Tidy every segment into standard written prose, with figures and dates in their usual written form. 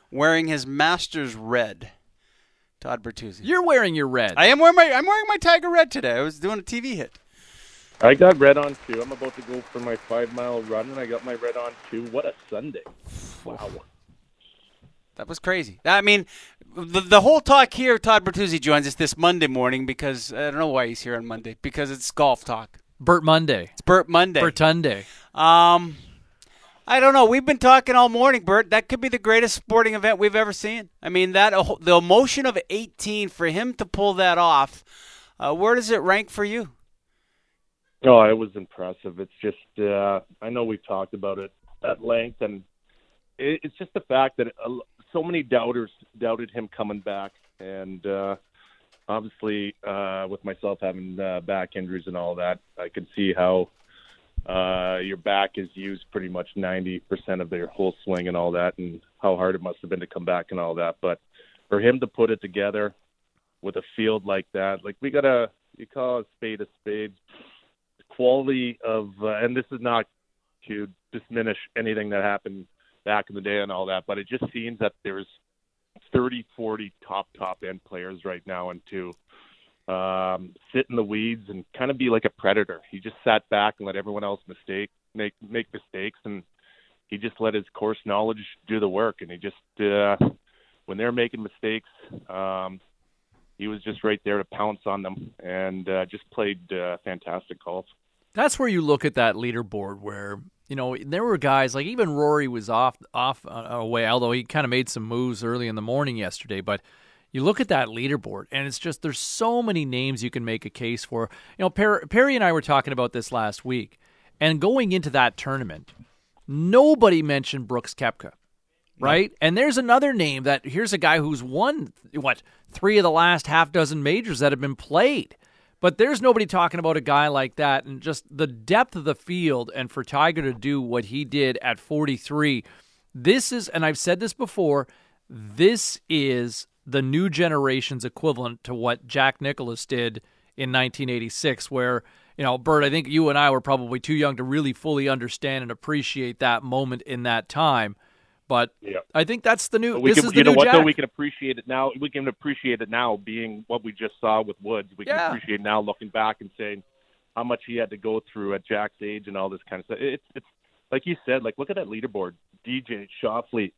wearing his Masters red. Todd Bertuzzi. You're wearing your red. I'm wearing my Tiger red today. I was doing a TV hit. I got red on too. I'm about to go for my 5-mile run, and I got my red on too. What a Sunday! Wow, that was crazy. I mean, the whole talk here. Todd Bertuzzi joins us this Monday morning because I don't know why he's here on Monday because it's golf talk. Bert Monday. It's Bert Monday. Bertunday. I don't know. We've been talking all morning, Bert. That could be the greatest sporting event we've ever seen. I mean, the emotion of 18 for him to pull that off. Where does it rank for you? Oh, it was impressive. It's just I know we've talked about it at length, and it's just the fact that so many doubters doubted him coming back, and obviously with myself having back injuries and all that, I can see how your back is used pretty much 90% of their whole swing and all that, and how hard it must have been to come back and all that. But for him to put it together with a field like that, like you call a spade a spade. The quality of, and this is not to diminish anything that happened back in the day and all that, but it just seems that there's 30, 40 top end players right now, and to sit in the weeds and kind of be like a predator. He just sat back and let everyone else make mistakes, and he just let his course knowledge do the work. And he just when they're making mistakes, he was just right there to pounce on them, and just played fantastic golf. That's where you look at that leaderboard where, there were guys like even Rory was off away, although he kind of made some moves early in the morning yesterday. But you look at that leaderboard, and it's just there's so many names you can make a case for. Perry and I were talking about this last week, and going into that tournament, nobody mentioned Brooks Koepka, right? No. And there's another name that here's a guy who's won 3 of the last half dozen majors that have been played. But there's nobody talking about a guy like that, and just the depth of the field, and for Tiger to do what he did at 43, this is, and I've said this before, this is the new generation's equivalent to what Jack Nicklaus did in 1986, where, Bert, I think you and I were probably too young to really fully understand and appreciate that moment in that time. But yeah. I think that's the new. This is the new Jack. Though we can appreciate it now. We can appreciate it now, being what we just saw with Woods. We can appreciate now, looking back and saying how much he had to go through at Jack's age and all this kind of stuff. It's like you said. Like, look at that leaderboard: DJ, Schauffele,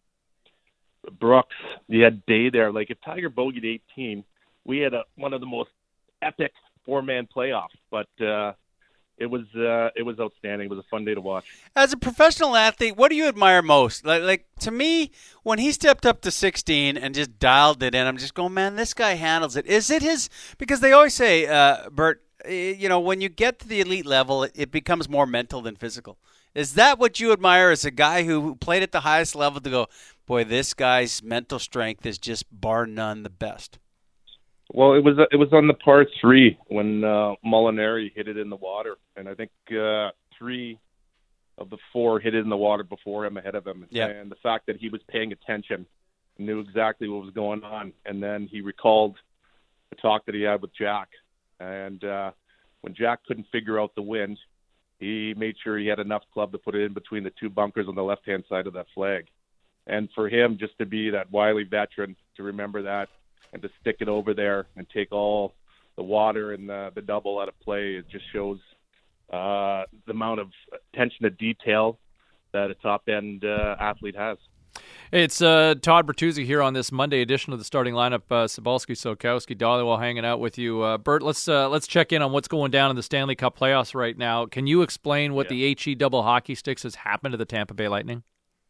Brooks. You had Day there. Like, if Tiger bogeyed 18, we had one of the most epic 4-man playoffs. But it was outstanding. It was a fun day to watch. As a professional athlete, what do you admire most? Like to me, when he stepped up to 16 and just dialed it in, I'm just going, man, this guy handles it. Is it his? Because they always say, Bert, when you get to the elite level, it becomes more mental than physical. Is that what you admire as a guy who played at the highest level to go, boy, this guy's mental strength is just bar none the best? Well, it was on the par 3 when Molinari hit it in the water, and I think 3 of the 4 hit it in the water before him, ahead of him. Yeah. And the fact that he was paying attention, knew exactly what was going on, and then he recalled the talk that he had with Jack. And when Jack couldn't figure out the wind, he made sure he had enough club to put it in between the 2 bunkers on the left-hand side of that flag. And for him just to be that wily veteran, to remember that, and to stick it over there and take all the water and the double out of play, it just shows the amount of attention to detail that a top-end athlete has. It's Todd Bertuzzi here on this Monday edition of the Starting Lineup. Cybulski, Sokowski, Dhaliwal hanging out with you. Bert, let's check in on what's going down in the Stanley Cup playoffs right now. Can you explain what the HE double hockey sticks has happened to the Tampa Bay Lightning?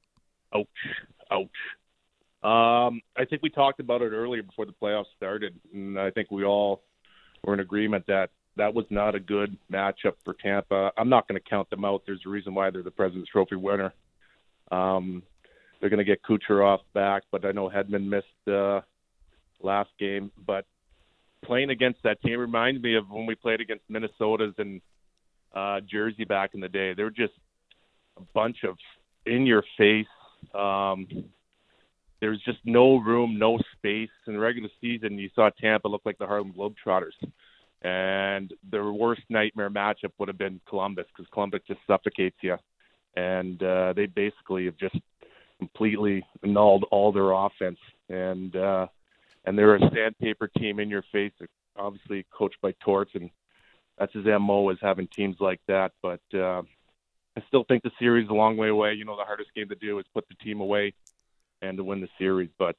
Ouch. I think we talked about it earlier before the playoffs started, and I think we all were in agreement that was not a good matchup for Tampa. I'm not going to count them out. There's a reason why they're the President's Trophy winner. They're going to get Kucherov back, but I know Hedman missed last game. But playing against that team reminds me of when we played against Minnesota's and Jersey back in the day. They were just a bunch of in-your-face. There's just no room, no space. In the regular season, you saw Tampa look like the Harlem Globetrotters. And their worst nightmare matchup would have been Columbus, because Columbus just suffocates you. And they basically have just completely annulled all their offense, and they're a sandpaper team in your face. They're obviously coached by Torts, and that's his MO, is having teams like that. But I still think the series is a long way away. The hardest game to do is put the team away and to win the series. But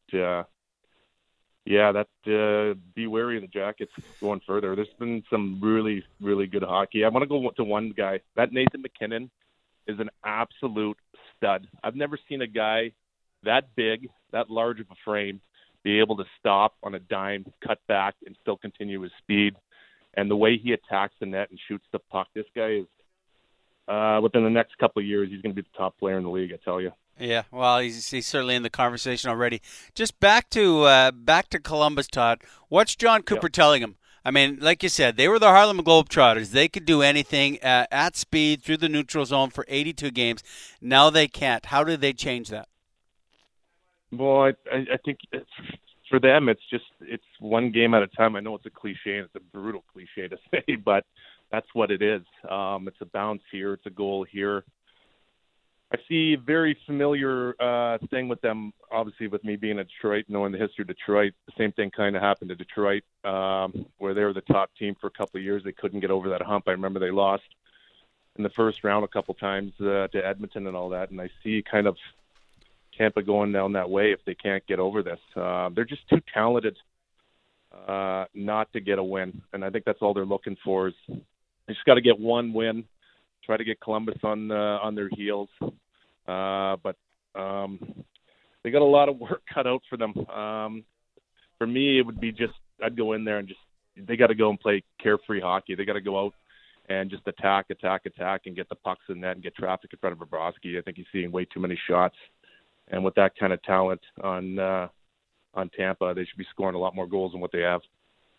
be wary of the Jackets going further. There's been some really, really good hockey. I want to go to one guy. That Nathan MacKinnon is an absolute stud. I've never seen a guy that big, that large of a frame, be able to stop on a dime, cut back, and still continue his speed. And the way he attacks the net and shoots the puck, this guy is, within the next couple of years, he's going to be the top player in the league, I tell you. Yeah, well, he's certainly in the conversation already. Just back to Columbus, Todd. What's John Cooper telling him? I mean, like you said, they were the Harlem Globetrotters. They could do anything at speed through the neutral zone for 82 games. Now they can't. How do they change that? Well, I think for them, it's one game at a time. I know it's a cliche, and it's a brutal cliche to say, but that's what it is. It's a bounce here. It's a goal here. I see a very familiar thing with them, obviously, with me being in Detroit, knowing the history of Detroit. The same thing kind of happened to Detroit, where they were the top team for a couple of years. They couldn't get over that hump. I remember they lost in the first round a couple times to Edmonton and all that, and I see kind of Tampa going down that way if they can't get over this. They're just too talented not to get a win, and I think that's all they're looking for. Is they just got to get one win, try to get Columbus on their heels. But they got a lot of work cut out for them. For me, it would be I'd go in there and they got to go and play carefree hockey. They got to go out and just attack, and get the pucks in net and get traffic in front of Bobrovsky. I think he's seeing way too many shots. And with that kind of talent on Tampa, they should be scoring a lot more goals than what they have.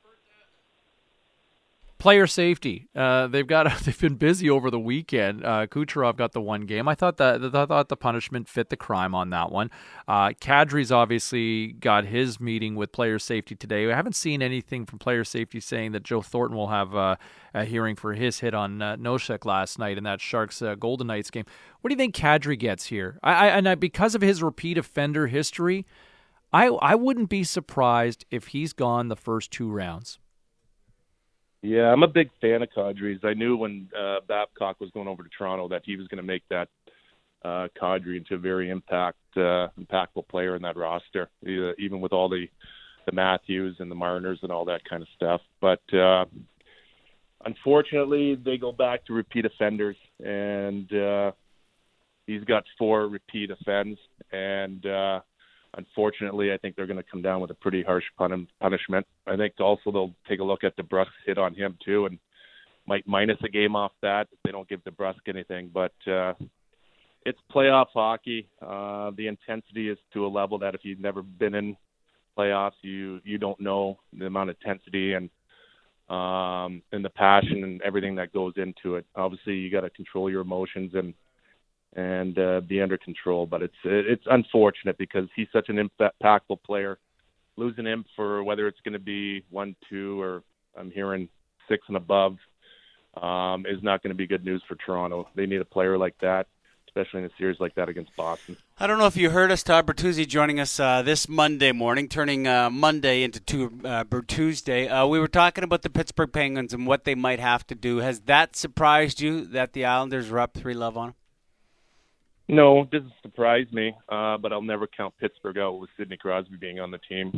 Player safety. They've been busy over the weekend. Kucherov got the one game. I thought the punishment fit the crime on that one. Kadri's obviously got his meeting with player safety today. I haven't seen anything from player safety saying that Joe Thornton will have a hearing for his hit on Nosek last night in that Sharks Golden Knights game. What do you think Kadri gets here? Because of his repeat offender history, I wouldn't be surprised if he's gone the first two rounds. Yeah, I'm a big fan of Kadri's. I knew when Babcock was going over to Toronto that he was going to make that Kadri into a very impactful player in that roster, even with all the Matthews and the Mariners and all that kind of stuff. But unfortunately, they go back to repeat offenders, and he's got 4 repeat offenses, and unfortunately, I think they're going to come down with a pretty harsh punishment. I think also they'll take a look at DeBrusk hit on him too, and might minus a game off that if they don't give DeBrusk anything. But it's playoff hockey. The intensity is to a level that if you've never been in playoffs, you don't know the amount of intensity and the passion and everything that goes into it. Obviously, you got to control your emotions and be under control. But it's unfortunate because he's such an impactful player. Losing him for whether it's going to be 1-2 or I'm hearing 6 and above is not going to be good news for Toronto. They need a player like that, especially in a series like that against Boston. I don't know if you heard us, Todd Bertuzzi joining us this Monday morning, turning Monday into Bertuesday. We were talking about the Pittsburgh Penguins and what they might have to do. Has that surprised you that the Islanders are up 3-0 on them? No, it doesn't surprise me, but I'll never count Pittsburgh out with Sidney Crosby being on the team.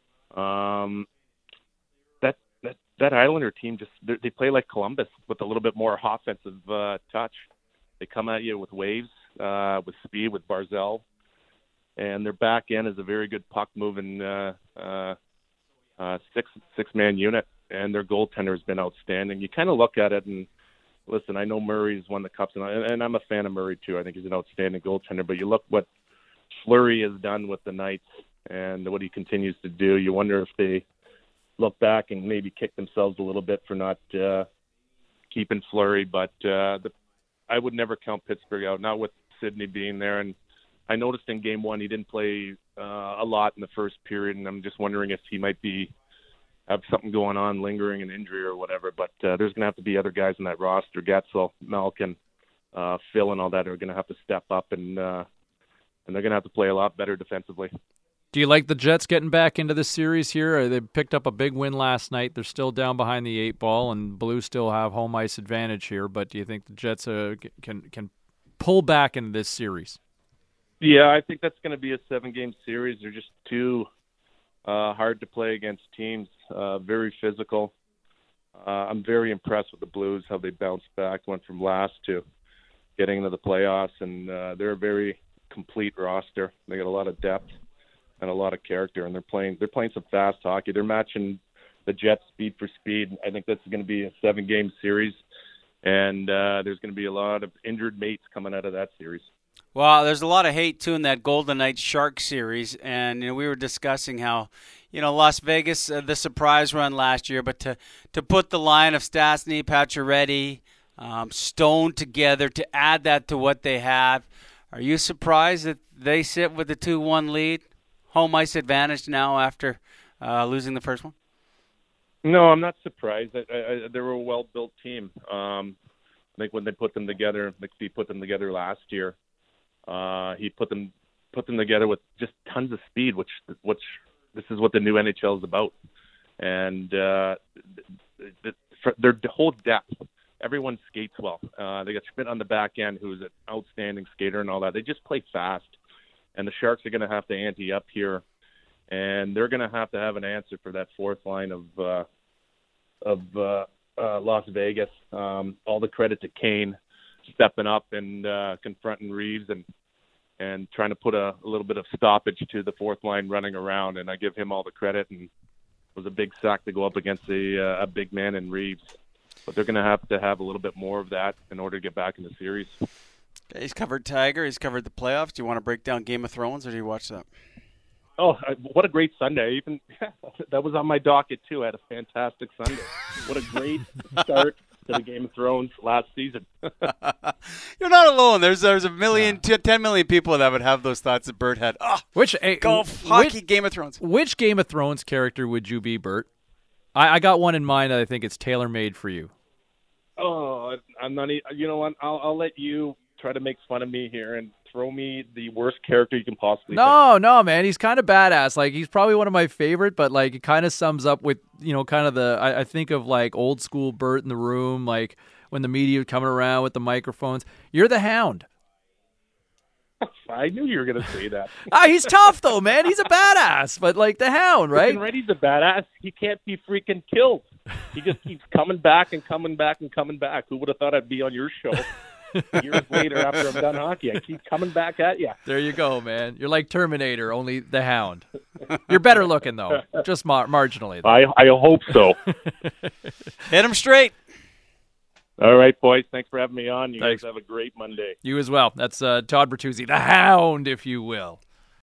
That Islander team they play like Columbus with a little bit more offensive touch. They come at you with waves, with speed, with Barzal, and their back end is a very good puck moving six-man unit, and their goaltender has been outstanding. You kind of look at it and. Listen, I know Murray's won the Cups, and I'm a fan of Murray, too. I think he's an outstanding goaltender. But you look what Fleury has done with the Knights and what he continues to do. You wonder if they look back and maybe kick themselves a little bit for not keeping Fleury. But I would never count Pittsburgh out, not with Sidney being there. And I noticed in Game 1 he didn't play a lot in the first period, and I'm just wondering if he might have something going on, lingering an injury or whatever. But there's going to have to be other guys in that roster. Getzel, Malkin, Phil, and all that are going to have to step up and and they're going to have to play a lot better defensively. Do you like the Jets getting back into the series here? They picked up a big win last night. They're still down behind the 8 ball, and Blues still have home ice advantage here. But do you think the Jets can pull back into this series? Yeah, I think that's going to be a 7-game series. They're just too hard to play against teams, very physical. I'm very impressed with the Blues, how they bounced back, went from last to getting into the playoffs, and they're a very complete roster. They got a lot of depth and a lot of character, and they're playing some fast hockey. They're matching the Jets speed for speed. I think this is going to be a 7-game series, and there's going to be a lot of injured mates coming out of that series. Well, there's a lot of hate, too, in that Golden Knights Sharks series, and we were discussing how, Las Vegas, the surprise run last year, but to put the line of Stastny, Pacioretty, Stone together, to add that to what they have, are you surprised that they sit with the 2-1 lead? Home ice advantage now after losing the first one? No, I'm not surprised. They were a well-built team. I think when they put them together, McPhee put them together last year. He put them together with just tons of speed, which this is what the new NHL is about. And their whole depth, everyone skates well. They got Schmidt on the back end, who's an outstanding skater and all that. They just play fast. And the Sharks are going to have to ante up here, and they're going to have an answer for that fourth line of Las Vegas. All the credit to Kane stepping up and confronting Reeves and trying to put a little bit of stoppage to the fourth line running around, and I give him all the credit. And it was a big sack to go up against a big man in Reeves. But they're going to have a little bit more of that in order to get back in the series. He's covered Tiger. He's covered the playoffs. Do you want to break down Game of Thrones, or do you watch that? Oh, what a great Sunday. That was on my docket, too. I had a fantastic Sunday. What a great start to the Game of Thrones last season. You're not alone. There's a million, 10 million people that would have those thoughts that Bert had. Oh, golf, hockey, Game of Thrones. Which Game of Thrones character would you be, Bert? I got one in mind that I think it's tailor-made for you. Oh, I'm not. You know what? I'll let you try to make fun of me here and throw me the worst character you can possibly think. No, man. He's kind of badass. Like, he's probably one of my favorite, but, like, it kind of sums up with, kind of I think of, like, old school Bert in the room, like, when the media coming around with the microphones. You're the Hound. I knew you were going to say that. He's tough, though, man. He's a badass, but, like, the Hound, right? Reddy's a badass. He can't be freaking killed. He just keeps coming back and coming back and coming back. Who would have thought I'd be on your show? Years later, after I'm done hockey, I keep coming back at you. There you go, man. You're like Terminator, only the Hound. You're better looking, though, just marginally. Though. I hope so. Hit him straight. All right, boys. Thanks for having me on. You Thanks. guys have a great Monday. You as well. That's Todd Bertuzzi, the Hound, if you will.